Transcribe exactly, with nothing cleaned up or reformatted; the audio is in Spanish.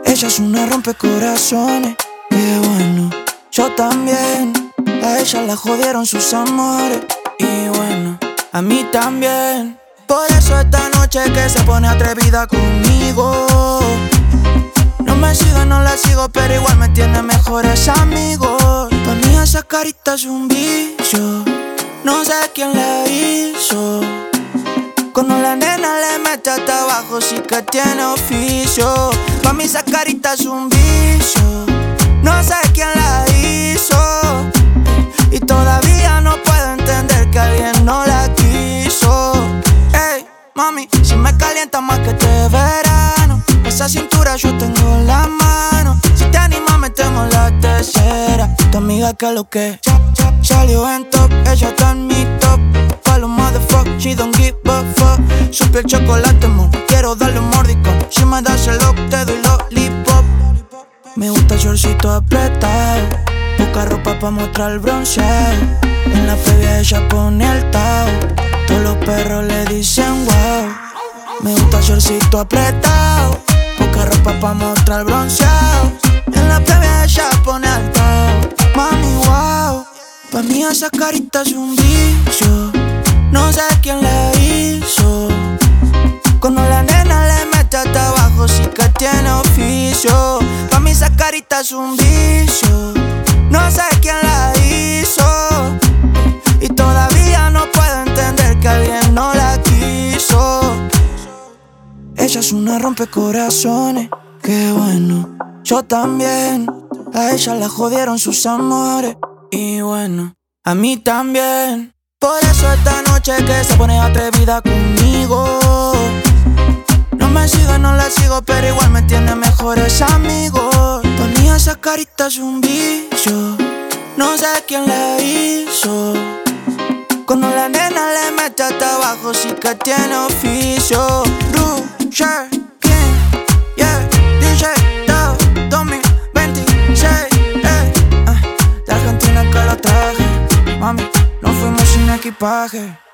Ella es una rompecorazones, qué bueno. Yo también, a ella la jodieron sus amores. Y bueno, a mí también. Por eso esta noche que se pone atrevida conmigo. No me sigo, no la sigo, pero igual me tiene mejores amigos. Pa' mí esa carita es un vicio, no sé quién la hizo. Cuando la nena le mete hasta abajo sí que tiene oficio. Pa' mí esa carita es un vicio, no sé quién la hizo. Y todavía no puedo entender que alguien no la quiso. Ey, mami, si me calienta más que este verano, esa cintura yo tengo en la mano. Si te animas metemos la tercera. Tu amiga que lo que salió en top, ella está en mi top. Follow motherfuck, she don't give a fuck. Su piel chocolate, mon, quiero darle un mordicón. Si me das el look, te doy lollipop. Me gusta el shortcito apretado, poca ropa pa' mostrar el bronceado. En la previa ella pone el tao, todos los perros le dicen wow. Me gusta el shortcito apretado, poca ropa pa' mostrar el bronceado. En la previa ella pone el tao, mami wow. Pa' mí esa carita es un vicio, no sé quién la hizo. Cuando la nena le mete hasta abajo sí que tiene oficio. Pa' mí esa carita es un vicio, no sé quién la hizo. Y todavía no puedo entender que alguien no la quiso. Ella es una rompecorazones, qué bueno. Yo también, a ella la jodieron sus amores. Y bueno, a mí también. Por eso esta noche que se pone atrevida conmigo. No me sigo, no la sigo, pero igual me tiene mejores amigos. Pa' mí esa carita es un vicio, no sé quién la hizo. Cuando la nena le mete hasta abajo sí que tiene oficio. Rusher King, yeah, D J Tao, dos mil veintiséis, eh, uh, de Argentina que lo traje. Mami, nos fuimos sin equipaje.